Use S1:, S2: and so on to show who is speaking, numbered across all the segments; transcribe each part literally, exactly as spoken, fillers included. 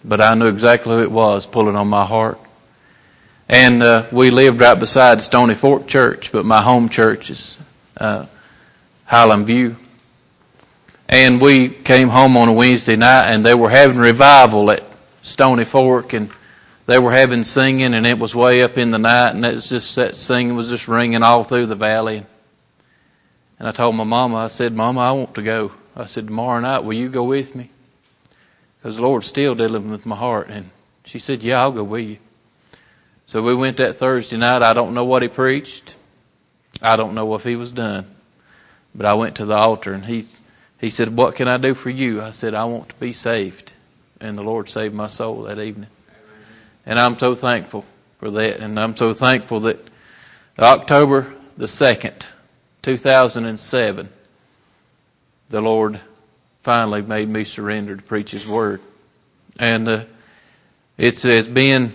S1: but I knew exactly who it was pulling on my heart. And uh, we lived right beside Stony Fork Church, but my home church is uh, Highland View. And we came home on a Wednesday night, and they were having revival at Stony Fork, and they were having singing, and it was way up in the night, and it was just that singing was just ringing all through the valley. And I told my mama, I said, Mama, I want to go. I said, tomorrow night, will you go with me? Because the Lord's still dealing with my heart. And she said, yeah, I'll go with you. So we went that Thursday night. I don't know what he preached. I don't know if he was done. But I went to the altar, and he he said, what can I do for you? I said, I want to be saved. And the Lord saved my soul that evening. And I'm so thankful for that. And I'm so thankful that October the second, two thousand seven, the Lord finally made me surrender to preach His Word. And uh, it's, it's been...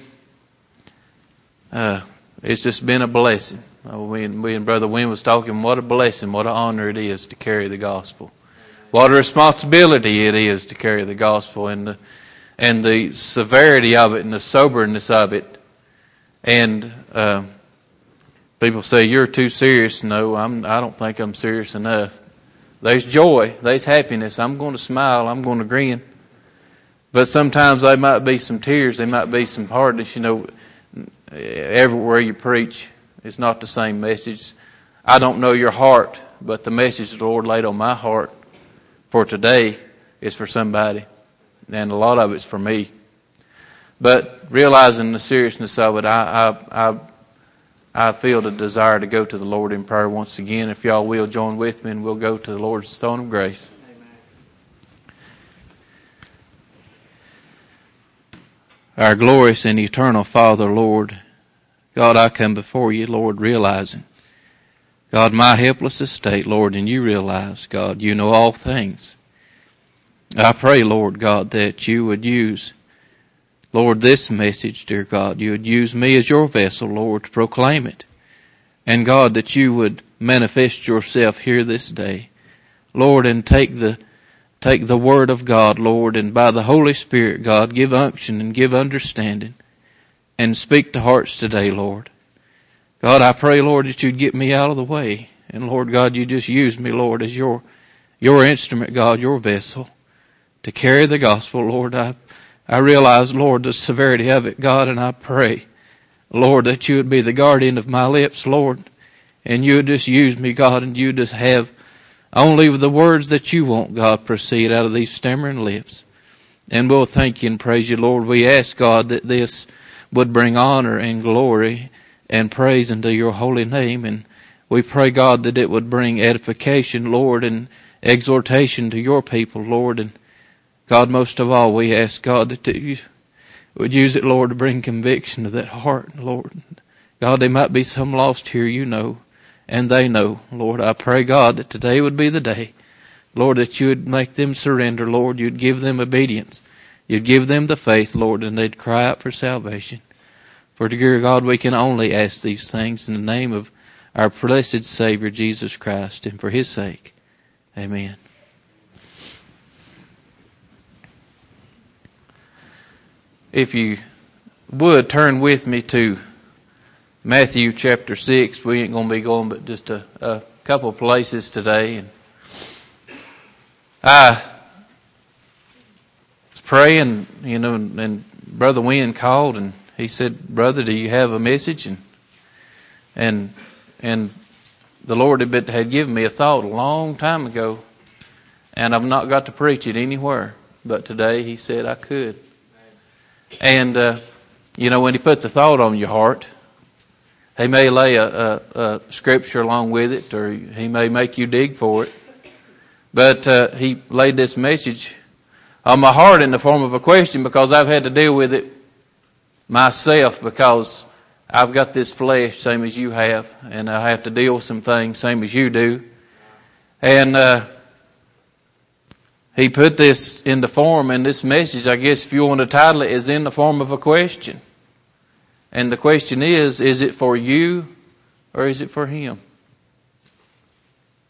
S1: Uh, it's just been a blessing. Uh, we, and, we and Brother Wynn was talking, what a blessing, what an honor it is to carry the gospel. What a responsibility it is to carry the gospel, and the, and the severity of it and the soberness of it. And uh, people say, you're too serious. No, I'm, I don't think I'm serious enough. There's joy. There's happiness. I'm going to smile. I'm going to grin. But sometimes there might be some tears. There might be some hardness, you know. Everywhere you preach, it's not the same message. I don't know your heart, but the message the Lord laid on my heart for today is for somebody, and a lot of it's for me. But realizing the seriousness of it, I I I, I feel the desire to go to the Lord in prayer once again. If y'all will join with me, and we'll go to the Lord's throne of grace. Our glorious and eternal Father, Lord, God, I come before you, Lord, realizing, God, my helpless estate, Lord, and you realize, God, you know all things. I pray, Lord God, that you would use, Lord, this message, dear God. You would use me as your vessel, Lord, to proclaim it. And God, that you would manifest yourself here this day, Lord, and take the Take the Word of God, Lord, and by the Holy Spirit, God, give unction and give understanding and speak to hearts today, Lord. God, I pray, Lord, that you'd get me out of the way. And, Lord God, you just use me, Lord, as your your instrument, God, your vessel to carry the gospel, Lord. I, I realize, Lord, the severity of it, God, and I pray, Lord, that you would be the guardian of my lips, Lord, and you would just use me, God, and you would just have only the words that you want, God, proceed out of these stammering lips. And we'll thank you and praise you, Lord. We ask, God, that this would bring honor and glory and praise unto your holy name. And we pray, God, that it would bring edification, Lord, and exhortation to your people, Lord. And God, most of all, we ask, God, that you would use it, Lord, to bring conviction to that heart, Lord. God, there might be some lost here, you know. And they know, Lord, I pray, God, that today would be the day, Lord, that you would make them surrender, Lord. You'd give them obedience. You'd give them the faith, Lord, and they'd cry out for salvation. For, dear God, we can only ask these things in the name of our blessed Savior, Jesus Christ, and for His sake. Amen. If you would, turn with me to Matthew chapter six. We ain't going to be going but just a, a couple of places today. And I was praying, you know, and, and Brother Wynn called and he said, "Brother, do you have a message?" And and and the Lord had, been, had given me a thought a long time ago, and I've not got to preach it anywhere. But today He said I could. And uh, you know, when He puts a thought on your heart, He may lay a, a, a scripture along with it, or He may make you dig for it. But uh, He laid this message on my heart in the form of a question, because I've had to deal with it myself, because I've got this flesh, same as you have, and I have to deal with some things, same as you do. And uh, He put this in the form, and this message, I guess if you want to title it, is in the form of a question. And the question is, is it for you or is it for Him?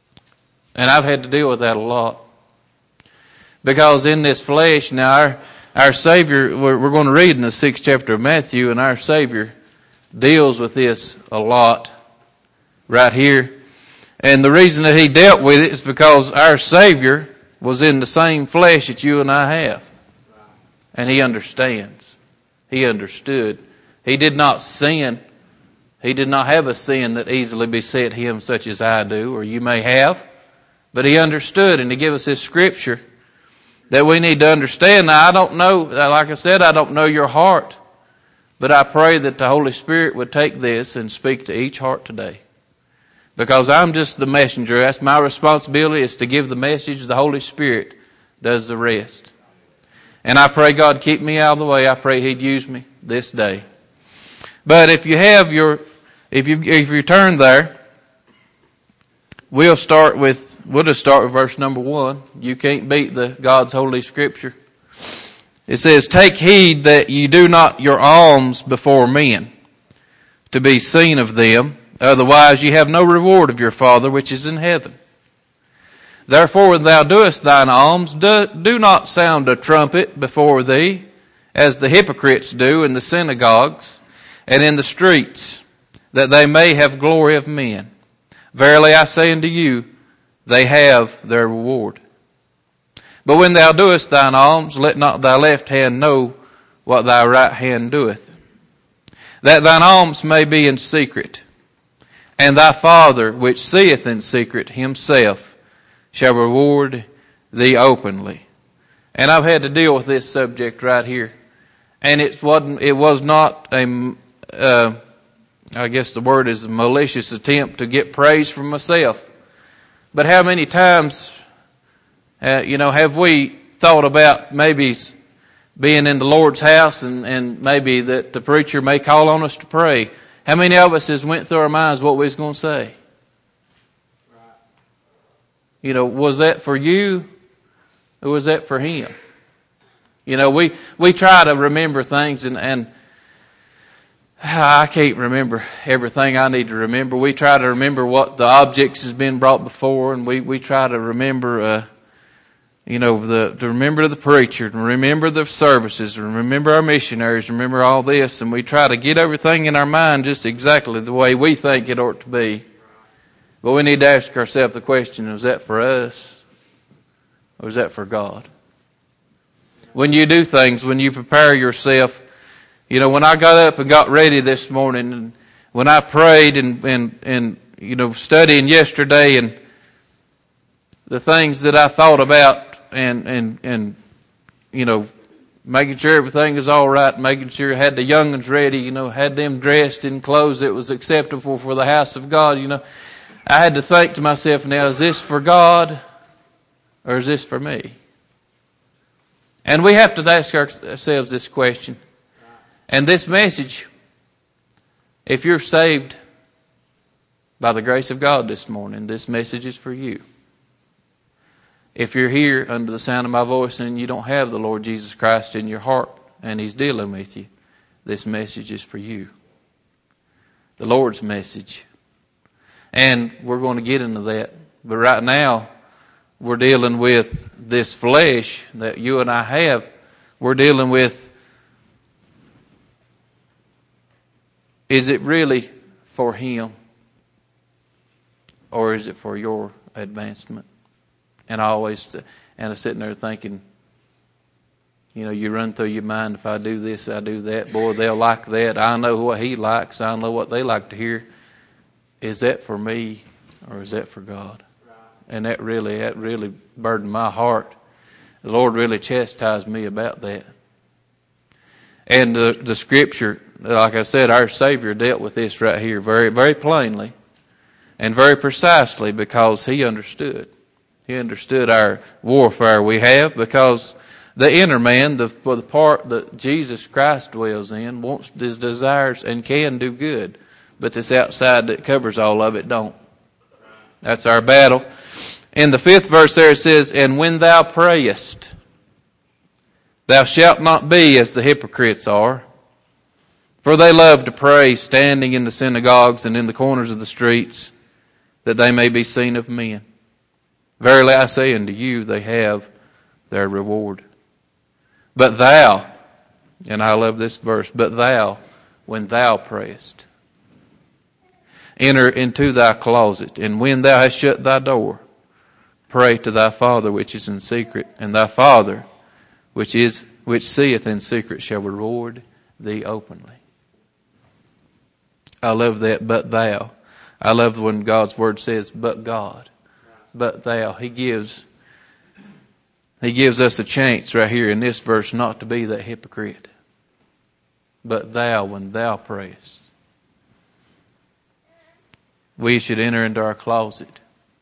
S1: And I've had to deal with that a lot. Because in this flesh, now our, our Savior, we're, we're going to read in the sixth chapter of Matthew, and our Savior deals with this a lot right here. And the reason that he dealt with it is because our Savior was in the same flesh that you and I have. And he understands. He understood. He did not sin. He did not have a sin that easily beset him such as I do, or you may have. But he understood, and he gave us this scripture that we need to understand. Now, I don't know, like I said, I don't know your heart. But I pray that the Holy Spirit would take this and speak to each heart today. Because I'm just the messenger. That's my responsibility, is to give the message. The Holy Spirit does the rest. And I pray God keep me out of the way. I pray He'd use me this day. But if you have your, if you if you turn there, we'll start with, we'll just start with verse number one. You can't beat the God's holy scripture. It says, "Take heed that ye do not your alms before men, to be seen of them. Otherwise ye have no reward of your Father which is in heaven. Therefore when thou doest thine alms, do, do not sound a trumpet before thee, as the hypocrites do in the synagogues and in the streets, that they may have glory of men. Verily I say unto you, they have their reward. But when thou doest thine alms, let not thy left hand know what thy right hand doeth, that thine alms may be in secret. And thy Father, which seeth in secret, Himself shall reward thee openly." And I've had to deal with this subject right here. And it wasn't, it was not a, uh, I guess the word is a malicious attempt to get praise from myself. But how many times, uh, you know, have we thought about maybe being in the Lord's house and, and maybe that the preacher may call on us to pray? How many of us has went through our minds what we was going to say? Right. You know, was that for you or was that for him? You know, we, we try to remember things and, and I can't remember everything I need to remember. We try to remember what the objects has been brought before, and we, we try to remember, uh, you know, the to remember the preacher, and remember the services, and remember our missionaries, remember all this, and we try to get everything in our mind just exactly the way we think it ought to be. But we need to ask ourselves the question, is that for us, or is that for God? When you do things, when you prepare yourself, you know, when I got up and got ready this morning, and when I prayed and, and, and you know, studying yesterday, and the things that I thought about, and, and, and you know, making sure everything is all right, making sure I had the young'uns ready, you know, had them dressed in clothes that was acceptable for the house of God, you know, I had to think to myself, now, is this for God or is this for me? And we have to ask ourselves this question. And this message, if you're saved by the grace of God this morning, this message is for you. If you're here under the sound of my voice and you don't have the Lord Jesus Christ in your heart and He's dealing with you, this message is for you. The Lord's message. And we're going to get into that. But right now, we're dealing with this flesh that you and I have. We're dealing with, is it really for Him? Or is it for your advancement? And I always, and I'm sitting there thinking, you know, you run through your mind, if I do this, I do that. Boy, they'll like that. I know what he likes. I know what they like to hear. Is that for me or is that for God? And that really, that really burdened my heart. The Lord really chastised me about that. And the, the scripture, like I said, our Savior dealt with this right here very, very plainly and very precisely because He understood. He understood our warfare we have because the inner man, the, the part that Jesus Christ dwells in, wants his desires and can do good. But this outside that covers all of it don't. That's our battle. In the fifth verse there it says, "And when thou prayest, thou shalt not be as the hypocrites are, for they love to pray standing in the synagogues and in the corners of the streets, that they may be seen of men. Verily I say unto you, they have their reward." But thou, and I love this verse, but thou, when thou prayest, enter into thy closet, and when thou hast shut thy door, pray to thy Father which is in secret, and thy Father which is which seeth in secret shall reward thee openly. I love that, but thou. I love when God's word says, but God, but thou. He gives He gives us a chance right here in this verse not to be that hypocrite. But thou, when thou prayest. We should enter into our closet.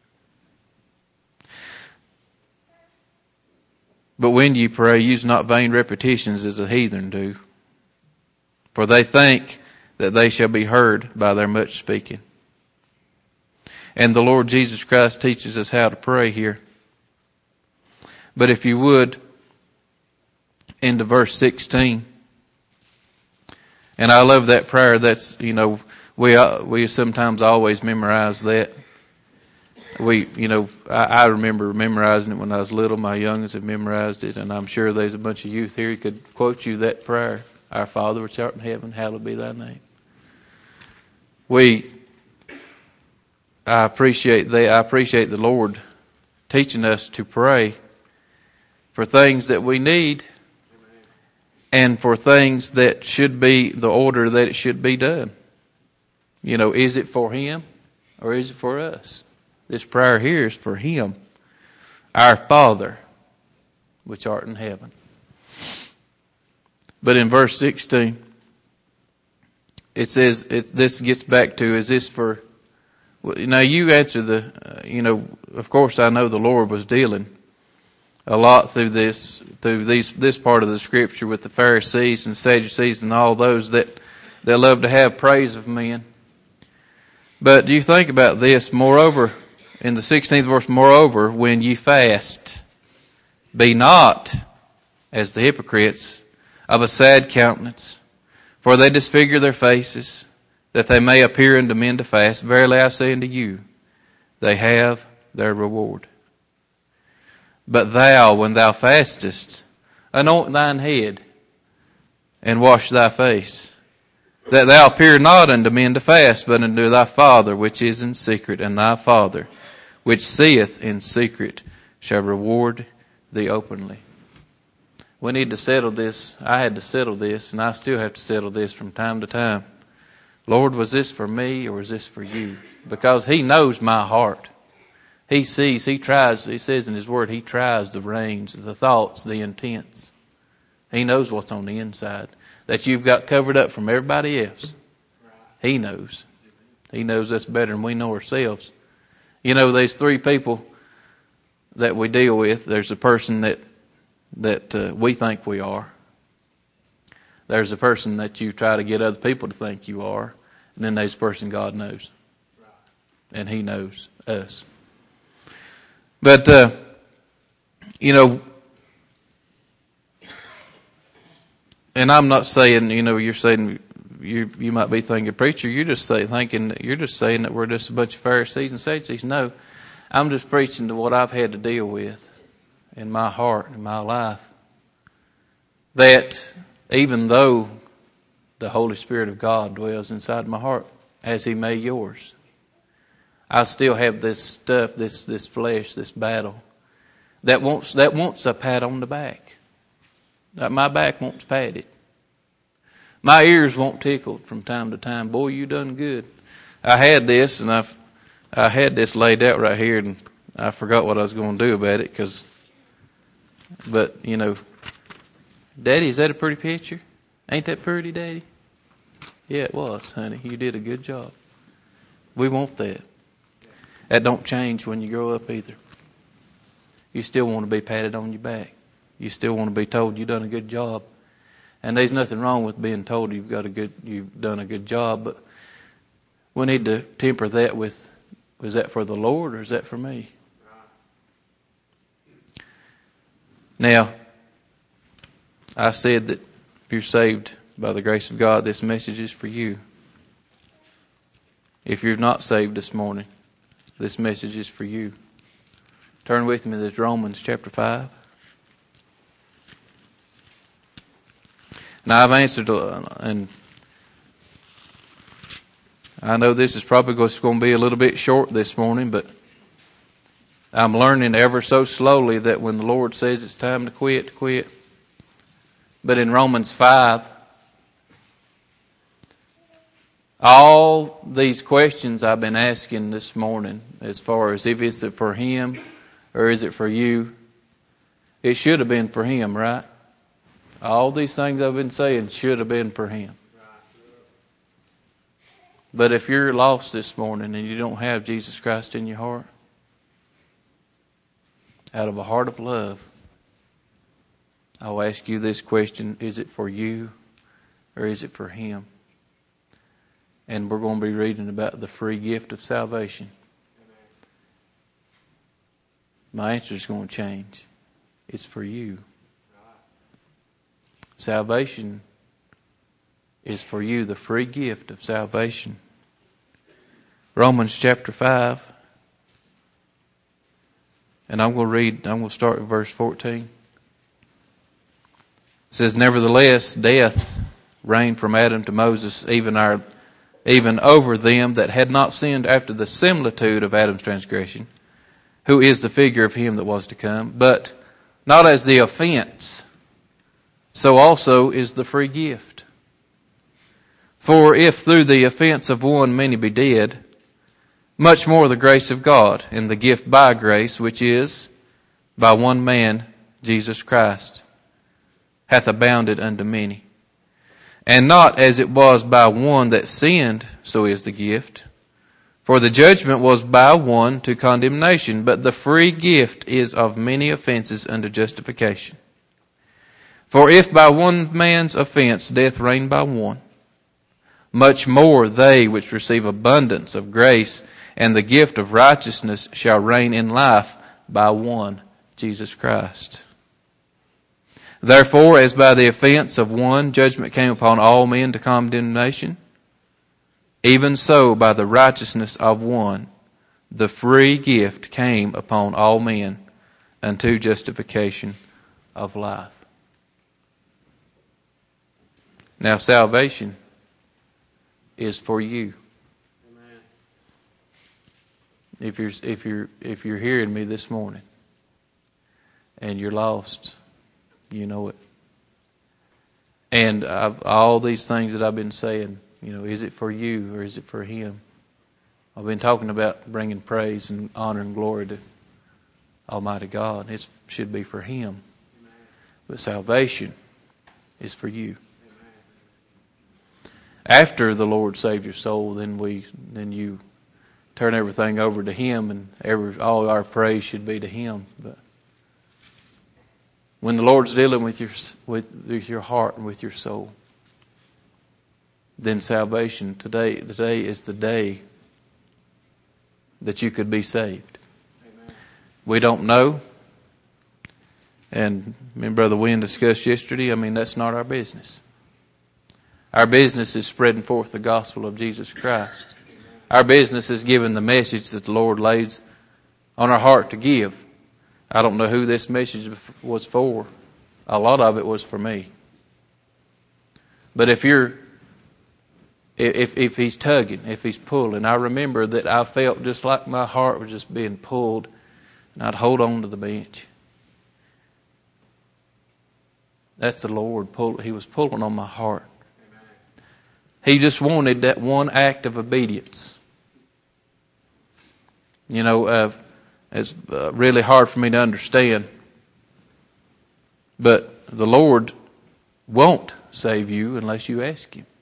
S1: But when ye pray, use not vain repetitions as the heathen do. For they think that they shall be heard by their much speaking. And the Lord Jesus Christ teaches us how to pray here. But if you would, into verse sixteen. And I love that prayer. That's, you know, we we sometimes always memorize that. We, you know, I, I remember memorizing it when I was little. My youngest have memorized it, and I'm sure there's a bunch of youth here who could quote you that prayer. Our Father which art in heaven, hallowed be thy name. We, I appreciate that. I appreciate the Lord teaching us to pray for things that we need and for things that should be the order that it should be done. You know, is it for Him or is it for us? This prayer here is for Him. Our Father, which art in heaven. But in verse sixteen, it says, it's, this gets back to, is this for, now you answer the, uh, you know, of course I know the Lord was dealing a lot through this, through these, this part of the scripture with the Pharisees and Sadducees and all those that, that love to have praise of men. But do you think about this? Moreover, in the sixteenth verse, moreover, when ye fast, be not as the hypocrites of a sad countenance, for they disfigure their faces, that they may appear unto men to fast. Verily I say unto you, they have their reward. But thou, when thou fastest, anoint thine head, and wash thy face, that thou appear not unto men to fast, but unto thy Father which is in secret, and thy Father which seeth in secret shall reward thee openly. We need to settle this. I had to settle this, and I still have to settle this from time to time. Lord, was this for me or is this for you? Because He knows my heart. He sees, He tries, He says in His Word, He tries the reins, the thoughts, the intents. He knows what's on the inside that you've got covered up from everybody else. He knows. He knows us better than we know ourselves. You know, there's three people that we deal with. There's a person that that uh, we think we are. There's a person that you try to get other people to think you are. And then there's a person God knows. And He knows us. But, uh, you know, and I'm not saying, you know, you're saying, you you might be thinking, preacher, you're just say, thinking, you're just saying that we're just a bunch of Pharisees and Sadducees. No, I'm just preaching to what I've had to deal with in my heart, in my life. That even though the Holy Spirit of God dwells inside my heart, as He may yours, I still have this stuff, this this flesh, this battle that wants that wants a pat on the back. That my back wants patted. My ears won't tickled from time to time. Boy, you done good. I had this, and I've I had this laid out right here, and I forgot what I was going to do about it. Cause, but you know, Daddy, is that a pretty picture? Ain't that pretty, Daddy? Yeah, it was, honey. You did a good job. We want that. That don't change when you grow up either. You still want to be patted on your back. You still want to be told you've done a good job. And there's nothing wrong with being told you've got a good, you've done a good job, but we need to temper that with, is that for the Lord or is that for me? Now, I said that if you're saved by the grace of God, this message is for you. If you're not saved this morning, this message is for you. Turn with me to Romans chapter five. Now I've answered, uh, and I know this is probably going to be a little bit short this morning, but I'm learning ever so slowly that when the Lord says it's time to quit, to quit. But in Romans five, all these questions I've been asking this morning, as far as if it's for Him or is it for you, it should have been for Him, right? All these things I've been saying should have been for Him. But if you're lost this morning and you don't have Jesus Christ in your heart, out of a heart of love, I'll ask you this question: is it for you or is it for Him? And we're going to be reading about the free gift of salvation. My answer is going to change. It's for you. Salvation is for you, the free gift of salvation. Romans chapter five. And I'm going to read, I'm going to start with verse fourteen. It says, "Nevertheless, death reigned from Adam to Moses, even our, even over them that had not sinned after the similitude of Adam's transgression, who is the figure of him that was to come, but not as the offense, so also is the free gift. For if through the offense of one many be dead, much more the grace of God, and the gift by grace, which is by one man, Jesus Christ, hath abounded unto many. And not as it was by one that sinned, so is the gift. For the judgment was by one to condemnation, but the free gift is of many offenses unto justification. For if by one man's offense death reigned by one, much more they which receive abundance of grace and the gift of righteousness shall reign in life by one, Jesus Christ. Therefore, as by the offense of one judgment came upon all men to condemnation, even so by the righteousness of one the free gift came upon all men unto justification of life." Now salvation is for you. If you're if you're if you're hearing me this morning and you're lost, you know it. And I've, all these things that I've been saying, you know, is it for you or is it for Him? I've been talking about bringing praise and honor and glory to Almighty God. It should be for Him. Amen. But salvation is for you. Amen. After the Lord saved your soul, then we then you turn everything over to Him, and every all our praise should be to Him. But when the Lord's dealing with your with, with your heart and with your soul, then salvation today today is the day that you could be saved. Amen. We don't know, and me and Brother Wynn discussed yesterday. I mean, that's not our business. Our business is spreading forth the gospel of Jesus Christ. Our business is giving the message that the Lord lays on our heart to give. I don't know who this message was for. A lot of it was for me. But if you're, if if He's tugging, if He's pulling, I remember that I felt just like my heart was just being pulled, and I'd hold on to the bench. That's the Lord pull. He was pulling on my heart. He just wanted that one act of obedience. You know, uh, it's uh, really hard for me to understand. But the Lord won't save you unless you ask Him.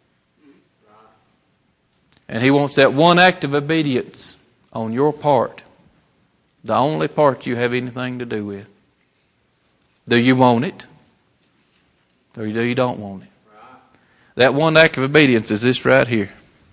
S1: And He wants that one act of obedience on your part. The only part you have anything to do with. Do you want it? Or do you don't want it? That one act of obedience is this right here.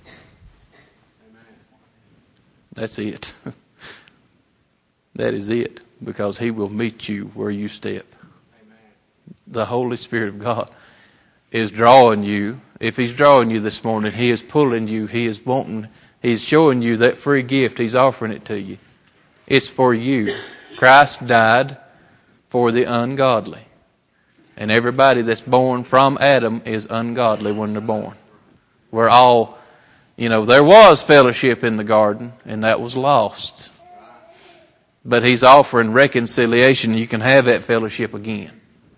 S1: That's it. That is it. Because He will meet you where you step. The Holy Spirit of God is drawing you. If He's drawing you this morning, He is pulling you. He is wanting, He's showing you that free gift. He's offering it to you. It's for you. Christ died for the ungodly. And everybody that's born from Adam is ungodly when they're born. We're all, you know, there was fellowship in the garden, and that was lost. But He's offering reconciliation. You can have that fellowship again.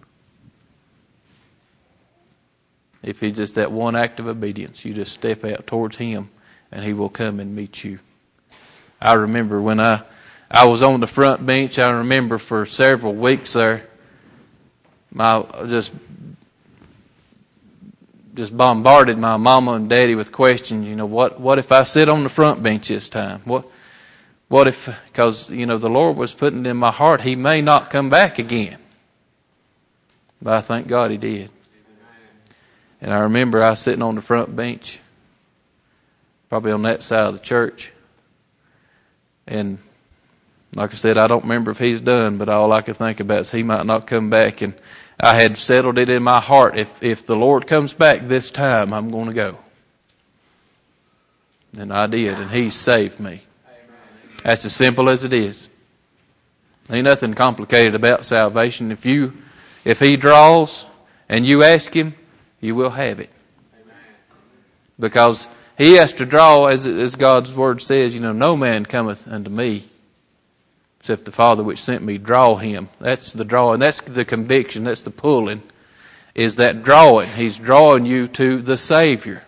S1: If it's just that one act of obedience, you just step out towards Him, and He will come and meet you. I remember when I, I was on the front bench, I remember for several weeks there, my just just bombarded my mama and daddy with questions. You know, what what if I sit on the front bench this time? What what if, because, you know, the Lord was putting it in my heart, He may not come back again. But I thank God He did. And I remember I was sitting on the front bench, probably on that side of the church. And like I said, I don't remember if He's done, but all I could think about is He might not come back. And I had settled it in my heart, if if the Lord comes back this time, I'm going to go. And I did, and He saved me. That's as simple as it is. Ain't nothing complicated about salvation. If you, if He draws and you ask Him, you will have it. Because He has to draw, as as God's Word says, you know, no man cometh unto me, except the Father which sent me draw him. That's the drawing. That's the conviction. That's the pulling. Is that drawing. He's drawing you to the Savior.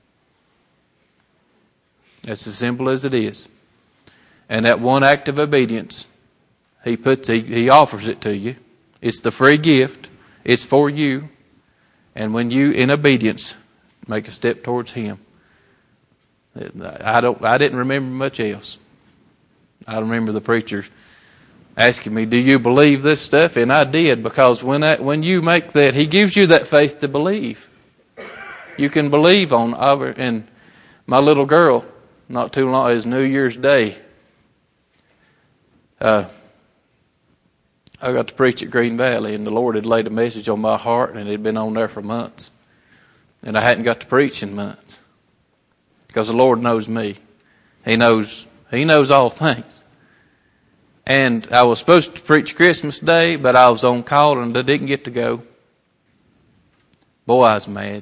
S1: That's as simple as it is. And that one act of obedience, He puts, He, he offers it to you. It's the free gift. It's for you. And when you, in obedience, make a step towards Him, I don't. I didn't remember much else. I remember the preacher asking me, "Do you believe this stuff?" And I did, because when that, when you make that, He gives you that faith to believe. You can believe on other. And my little girl, not too long, it was New Year's Day. Uh, I got to preach at Green Valley, and the Lord had laid a message on my heart, and it had been on there for months, and I hadn't got to preach in months, because the Lord knows me. He knows. He knows all things. And I was supposed to preach Christmas Day, but I was on call and I didn't get to go. Boy, I was mad.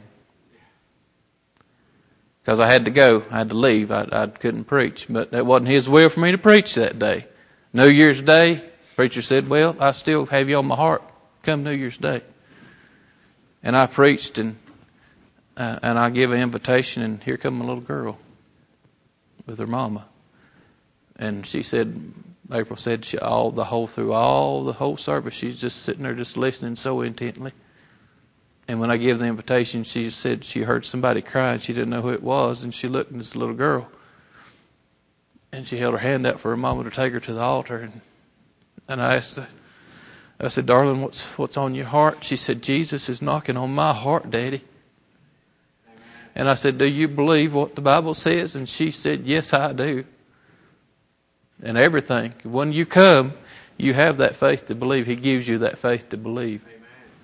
S1: Because I had to go. I had to leave. I, I couldn't preach. But that wasn't His will for me to preach that day. New Year's Day, the preacher said, "Well, I still have you on my heart. Come New Year's Day." And I preached, and uh, and I give an invitation, and here come a little girl with her mama. And she said, April said, she, all the whole through all the whole service, she's just sitting there, just listening so intently. And when I gave the invitation, she said she heard somebody crying. She didn't know who it was, and she looked at this little girl, and she held her hand out for her mama to take her to the altar. And and I asked her, I said, "Darling, what's what's on your heart?" She said, "Jesus is knocking on my heart, Daddy." Amen. And I said, "Do you believe what the Bible says?" And she said, "Yes, I do." And everything. When you come, you have that faith to believe. He gives you that faith to believe. Amen.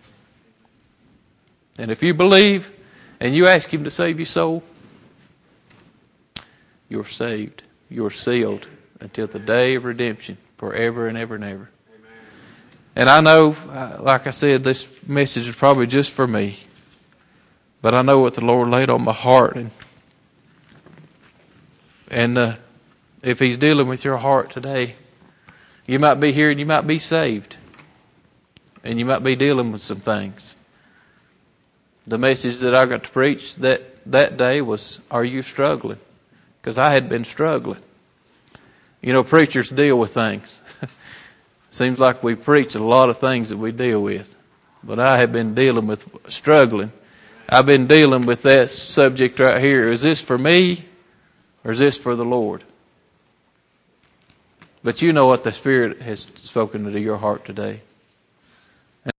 S1: And if you believe and you ask Him to save your soul, you're saved. You're sealed until the day of redemption, forever and ever and ever. Amen. And I know, like I said, this message is probably just for me. But I know what the Lord laid on my heart. And, and uh, if He's dealing with your heart today, you might be here and you might be saved. And you might be dealing with some things. The message that I got to preach that, that day was, "Are you struggling?" Because I had been struggling. You know, preachers deal with things. Seems like we preach a lot of things that we deal with. But I have been dealing with struggling. I've been dealing with that subject right here. Is this for me or is this for the Lord? But you know what the Spirit has spoken into your heart today.